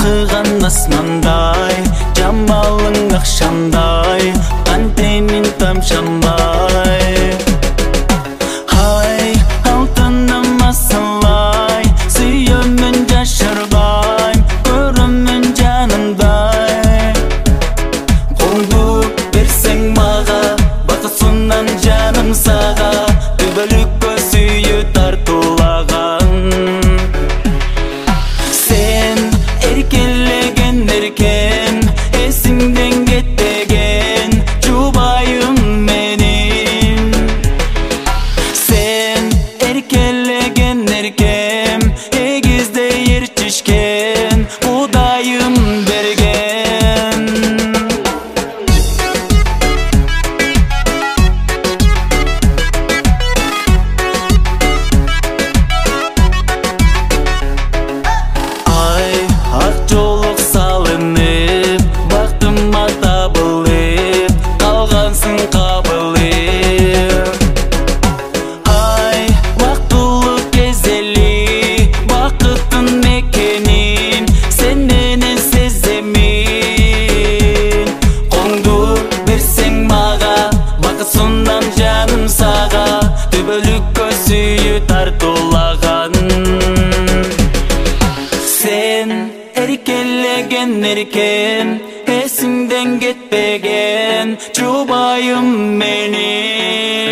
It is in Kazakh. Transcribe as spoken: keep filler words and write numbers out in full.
балқыған асмандай, жамалың ақшамдай, антенин тамшамдай. Ай, алтыным асылай, сүйемін жашырбай, көрімін жанымдай. Қолды берсең маға, бақытсынан жаным саға, төбөлүккө сүйі тартылаған. Сен эркелеген эркен, эсиңден кетпеген жубайым менин. Сен эркелеген эркем, эгизде эрчишкен Кудайым берген. Ай, ак жолук салынып, бактыма табылып, калгансың кабылып. Ай, вактылык кезели, бакыттын мекенин, сен менен сеземин. Коңду берсең мага, бакытсындан жаным сага, төбөлүккө сүйүү тартуулаган. Сен эркелеген эркен, эсиңден кетпеген жубайым менин.